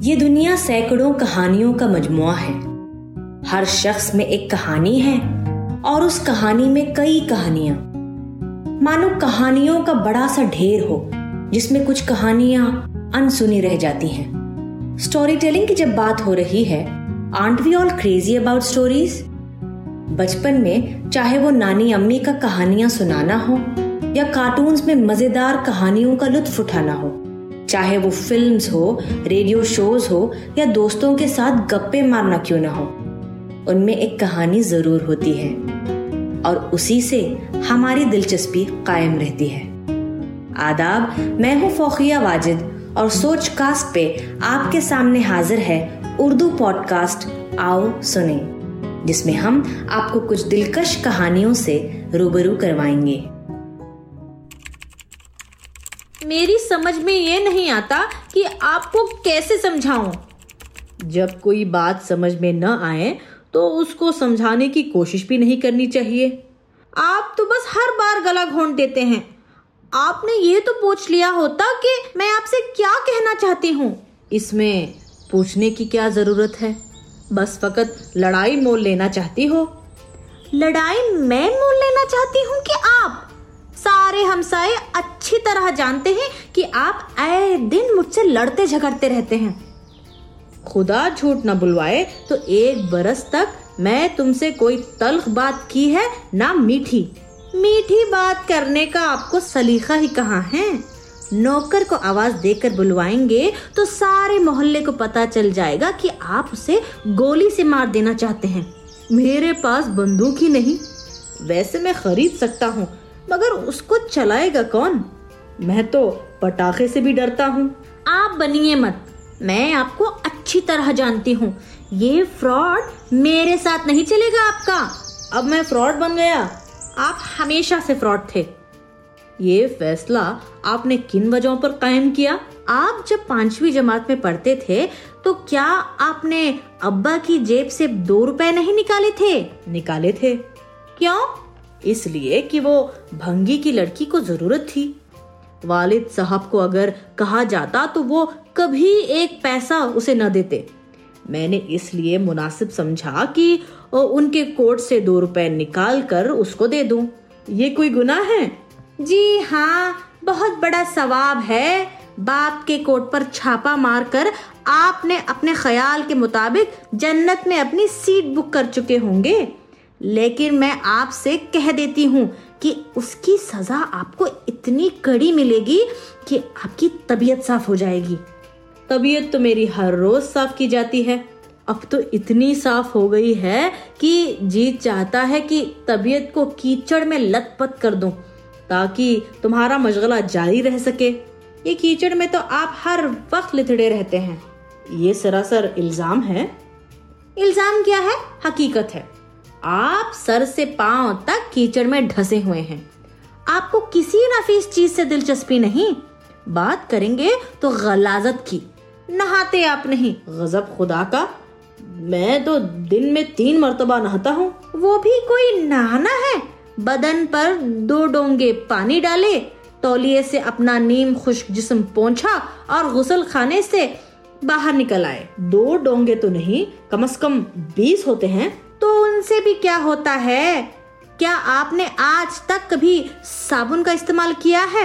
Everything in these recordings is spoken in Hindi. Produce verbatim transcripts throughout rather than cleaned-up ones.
ये दुनिया सैकड़ों कहानियों का मजमुआ है। हर शख्स में एक कहानी है और उस कहानी में कई कहानियां। मानो कहानियों का बड़ा सा ढेर हो जिसमें कुछ कहानियां अनसुनी रह जाती हैं। स्टोरी टेलिंग की जब बात हो रही है, aren't we all crazy about stories? बचपन में चाहे वो नानी अम्मी का कहानियां सुनाना हो या कार्टून्स में मजेदार कहानियों का लुत्फ उठाना हो, चाहे वो फिल्म्स हो, रेडियो शोज हो या दोस्तों के साथ गप्पे मारना क्यों ना हो, उनमें एक कहानी जरूर होती है और उसी से हमारी दिलचस्पी कायम रहती है। आदाब, मैं हूँ फौखिया वाजिद और सोच कास्ट पे आपके सामने हाजिर है उर्दू पॉडकास्ट आओ सुने, जिसमें हम आपको कुछ दिलकश कहानियों से रूबरू करवाएंगे। मेरी समझ में ये नहीं आता कि आपको कैसे समझाऊं। जब कोई बात समझ में न आए तो उसको समझाने की कोशिश भी नहीं करनी चाहिए। आप तो बस हर बार गला घोंट देते हैं। आपने ये तो पूछ लिया होता कि मैं आपसे क्या कहना चाहती हूँ। इसमें पूछने की क्या जरूरत है? बस फकत लड़ाई मोल लेना चाहती हो। लड़ाई मैं मोल लेना चाहती हूँ कि आप? सारे हमसाए अच्छी तरह जानते हैं कि आप आए दिन मुझसे लड़ते झगड़ते रहते हैं। खुदा झूठ न बुलवाए तो एक बरस तक मैं तुमसे कोई तल्ख बात की है ना मीठी। मीठी बात करने का आपको सलीका ही कहाँ है? नौकर को आवाज देकर बुलवाएंगे तो सारे मोहल्ले को पता चल जाएगा कि आप उसे गोली से मार देना चाहते हैं। मेरे पास बंदूक ही नहीं। वैसे मैं खरीद सकता हूँ, मगर उसको चलाएगा कौन? मैं तो पटाखे से भी डरता हूँ। आप बनिए मत, मैं आपको अच्छी तरह जानती हूँ। ये फ्रॉड मेरे साथ नहीं चलेगा आपका। अब मैं फ्रॉड बन गया? आप हमेशा से फ्रॉड थे। ये फैसला आपने किन वजहों पर कायम किया? आप जब पांचवी जमात में पढ़ते थे तो क्या आपने अब्बा की जेब से दो रुपए नहीं निकाले थे? निकाले थे। क्यों? इसलिए कि वो भंगी की लड़की को जरूरत थी। वालिद साहब को अगर कहा जाता तो वो कभी एक पैसा उसे न देते। मैंने इसलिए मुनासिब समझा कि उनके कोट से दो रुपए निकाल कर उसको दे दूं। ये कोई गुनाह है? जी हाँ, बहुत बड़ा सवाब है। बाप के कोट पर छापा मारकर आपने अपने ख्याल के मुताबिक जन्नत में अपनी सीट बुक कर चुके होंगे। लेकिन मैं आपसे कह देती हूँ कि उसकी सजा आपको इतनी कड़ी मिलेगी कि आपकी तबीयत साफ हो जाएगी। तबीयत तो मेरी हर रोज साफ की जाती है। अब तो इतनी साफ हो गई है कि जी चाहता है कि तबीयत को कीचड़ में लथपथ कर दूं, ताकि तुम्हारा मशगला जारी रह सके। ये कीचड़ में तो आप हर वक्त लिथड़े रहते हैं। ये सरासर इल्जाम है। इल्जाम क्या है? हकीकत है। आप सर से पांव तक कीचड़ में ढसे हुए हैं। आपको किसी नफीस चीज से दिलचस्पी नहीं। बात करेंगे तो गलाजत की। नहाते आप नहीं। गजब खुदा का, मैं तो दिन में तीन मर्तबा नहाता हूँ। वो भी कोई नहाना है? बदन पर दो डोंगे पानी डाले, तौलिए से अपना नीम खुश्क जिस्म पोंछा और गुस्ल खाने से बाहर निकल आए। दो डोंगे तो नहीं, कम से कम बीस होते हैं। तो उनसे भी क्या होता है? क्या आपने आज तक कभी साबुन का इस्तेमाल किया है?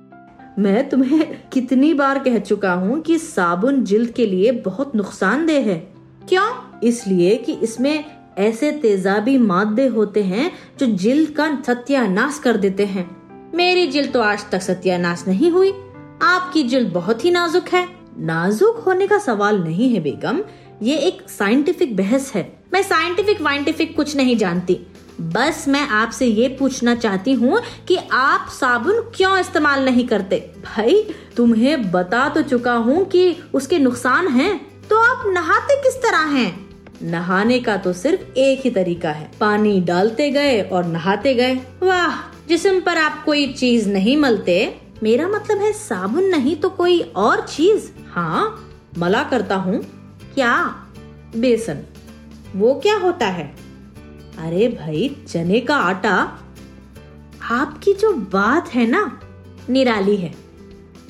मैं तुम्हें कितनी बार कह चुका हूँ कि साबुन जिल्द के लिए बहुत नुकसानदेह है। क्यों? इसलिए कि इसमें ऐसे तेजाबी मादे होते हैं जो जिल्द का सत्यानाश कर देते हैं। मेरी जिल्द तो आज तक सत्यानाश नहीं हुई। आपकी जिल्द बहुत ही नाजुक है। नाजुक होने का सवाल नहीं है बेगम, ये एक साइंटिफिक बहस है। मैं साइंटिफिक वाइंटिफिक कुछ नहीं जानती। बस मैं आपसे ये पूछना चाहती हूँ कि आप साबुन क्यों इस्तेमाल नहीं करते? भाई, तुम्हें बता तो चुका हूँ कि उसके नुकसान हैं। तो आप नहाते किस तरह हैं? नहाने का तो सिर्फ एक ही तरीका है, पानी डालते गए और नहाते गए। वाह, जिस्म पर आप कोई चीज नहीं मलते। मेरा मतलब है साबुन नहीं तो कोई और चीज। हाँ, मला करता हूँ। क्या? बेसन। वो क्या होता है? अरे भाई, चने का आटा। आपकी जो बात है ना, निराली है।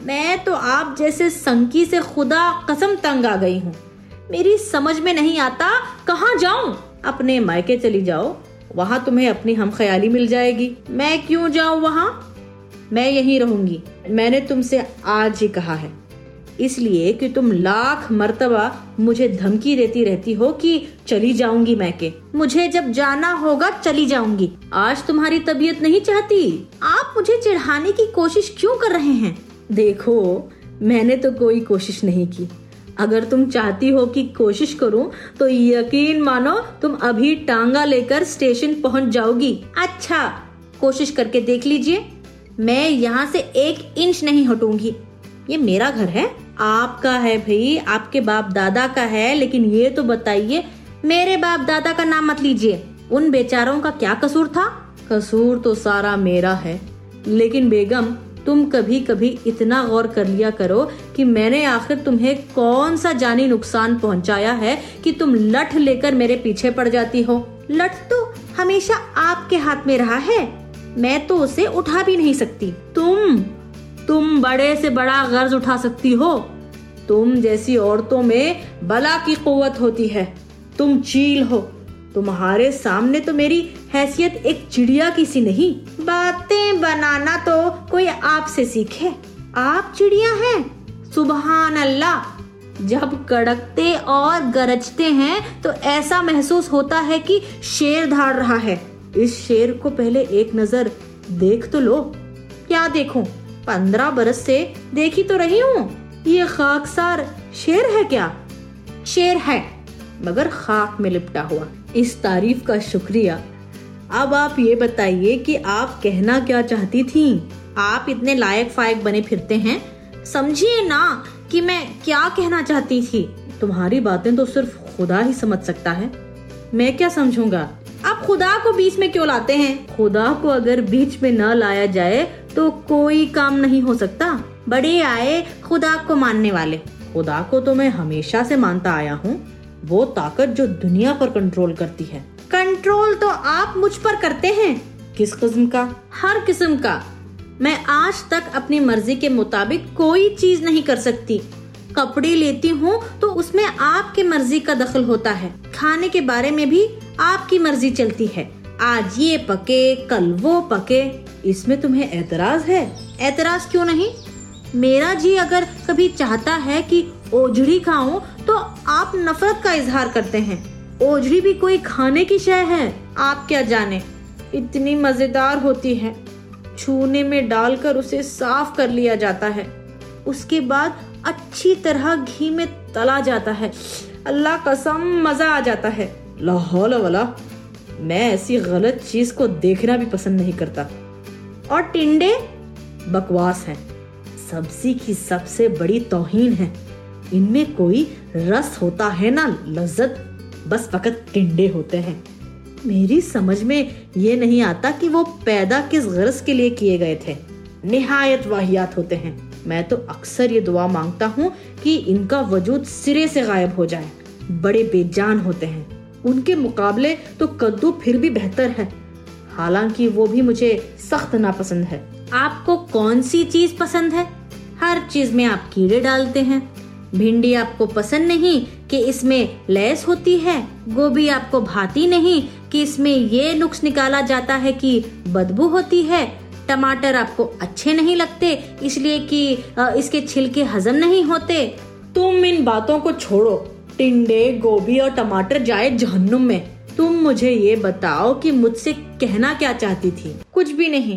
मैं तो आप जैसे संकी से खुदा कसम तंग आ गई हूँ। मेरी समझ में नहीं आता कहाँ जाऊँ। अपने मायके चली जाओ, वहाँ तुम्हें अपनी हम ख्याली मिल जाएगी। मैं क्यों जाऊँ वहाँ, मैं यहीं रहूंगी। मैंने तुमसे आज ही कहा है, इसलिए कि तुम लाख मर्तबा मुझे धमकी देती रहती हो कि चली जाऊंगी मैके। मुझे जब जाना होगा चली जाऊंगी। आज तुम्हारी तबीयत नहीं चाहती। आप मुझे चिढ़ाने की कोशिश क्यों कर रहे हैं? देखो, मैंने तो कोई कोशिश नहीं की। अगर तुम चाहती हो कि कोशिश करूं तो यकीन मानो तुम अभी टांगा लेकर स्टेशन पहुंच जाओगी। अच्छा, कोशिश करके देख लीजिए। मैं यहाँ से एक इंच नहीं हटूंगी। ये मेरा घर है। आपका है भाई, आपके बाप दादा का है, लेकिन ये तो बताइए। मेरे बाप दादा का नाम मत लीजिए। उन बेचारों का क्या कसूर था? कसूर तो सारा मेरा है, लेकिन बेगम तुम कभी कभी इतना गौर कर लिया करो कि मैंने आखिर तुम्हें कौन सा जानी नुकसान पहुंचाया है कि तुम लठ लेकर मेरे पीछे पड़ जाती हो। लठ तो हमेशा आपके हाथ में रहा है, मैं तो उसे उठा भी नहीं सकती। तुम तुम बड़े से बड़ा गर्ज उठा सकती हो। तुम जैसी औरतों में बला की कुव्वत होती है। तुम चील हो। तुम्हारे सामने तो मेरी हैसियत एक चिड़िया की सी नहीं। बातें बनाना तो कोई आपसे सीखे। आप चिड़िया हैं? सुबहान अल्लाह। जब कड़कते और गरजते हैं तो ऐसा महसूस होता है कि शेर धाड़ रहा है। इस शेर को पहले एक नजर देख तो लो। क्या देखूं? पंद्रह बरस से देखी तो रही हूँ। ये खाकसार शेर है क्या? शेर है, मगर खाक में लिपटा हुआ। इस तारीफ का शुक्रिया। अब आप ये बताइए कि आप कहना क्या चाहती थी? आप इतने लायक फायक बने फिरते हैं, समझिए ना कि मैं क्या कहना चाहती थी। तुम्हारी बातें तो सिर्फ खुदा ही समझ सकता है, मैं क्या समझूंगा। आप खुदा को बीच में क्यों लाते हैं? खुदा को अगर बीच में न लाया जाए तो कोई काम नहीं हो सकता। बड़े आए खुदा को मानने वाले। खुदा को तो मैं हमेशा से मानता आया हूँ, वो ताकत जो दुनिया पर कंट्रोल करती है। कंट्रोल तो आप मुझ पर करते हैं। किस किस्म का? हर किस्म का। मैं आज तक अपनी मर्जी के मुताबिक कोई चीज नहीं कर सकती। कपड़े लेती हूँ तो उसमें आपकी मर्जी का दखल होता है। खाने के बारे में भी आपकी मर्जी चलती है। आज ये पके, कल वो पके। इसमें तुम्हें एतराज है? एतराज क्यों नहीं? मेरा जी अगर कभी चाहता है कि ओझड़ी खाऊं तो आप नफरत का इजहार करते हैं। ओझड़ी भी कोई खाने की शय है? आप क्या जाने, इतनी मजेदार होती है। छूने में डालकर उसे साफ कर लिया जाता है, उसके बाद अच्छी तरह घी में तला जाता है। अल्लाह कसम मजा आ जाता है। ला हौला वला, मैं ऐसी गलत चीज को देखना भी पसंद नहीं करता। और टिंडे? बकवास है, सब्जी की सबसे बड़ी तौहीन है। इनमें कोई रस होता है ना लज्जत, बस फकत टिंडे होते हैं। मेरी समझ में ये नहीं आता कि वो पैदा किस गर्ज के लिए किए गए थे। निहायत वाहियात होते हैं। मैं तो अक्सर ये दुआ मांगता हूँ कि इनका वजूद सिरे से गायब हो जाए। बड़े बेजान होते हैं। उनके मुकाबले तो कद्दू फिर भी बेहतर है, हालांकि वो भी मुझे सख्त नापसंद है। आपको कौन सी चीज पसंद है? हर चीज में आप कीड़े डालते हैं। भिंडी आपको पसंद नहीं कि इसमें लैस होती है। गोभी आपको भाती नहीं कि इसमें ये नुक्स निकाला जाता है कि बदबू होती है। टमाटर आपको अच्छे नहीं लगते इसलिए कि इसके छिलके हजम नहीं होते। तुम इन बातों को छोड़ो। टिंडे, गोभी और टमाटर जाए जहन्नुम में। तुम मुझे ये बताओ कि मुझसे कहना क्या चाहती थी? कुछ भी नहीं,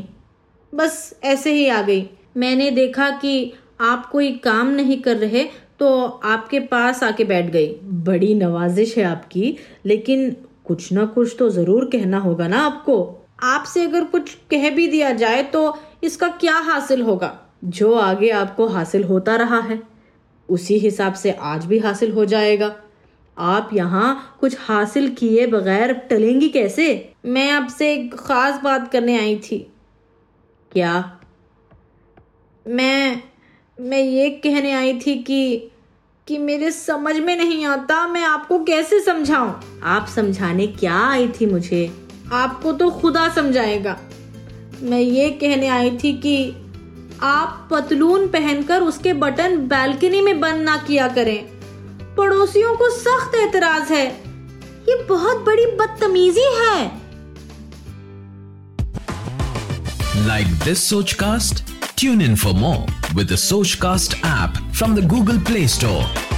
बस ऐसे ही आ गई। मैंने देखा कि आप कोई काम नहीं कर रहे तो आपके पास आके बैठ गई। बड़ी नवाजिश है आपकी, लेकिन कुछ ना कुछ तो जरूर कहना होगा ना आपको। आपसे अगर कुछ कह भी दिया जाए तो इसका क्या हासिल होगा? जो आगे आपको हासिल होता रहा है उसी हिसाब से आज भी हासिल हो जाएगा। आप यहाँ कुछ हासिल किए बगैर टलेंगी कैसे? मैं आपसे एक खास बात करने आई थी। क्या? मैं मैं ये कहने आई थी कि कि मेरे समझ में नहीं आता मैं आपको कैसे समझाऊं। आप समझाने क्या आई थी मुझे? आपको तो खुदा समझाएगा। मैं ये कहने आई थी कि आप पतलून पहनकर उसके बटन बालकनी में बंद ना किया करें। पड़ोसियों को सख्त एतराज है। ये बहुत बड़ी बदतमीजी है। Like this Sochcast? Tune in for more with the Sochcast app from the Google Play Store.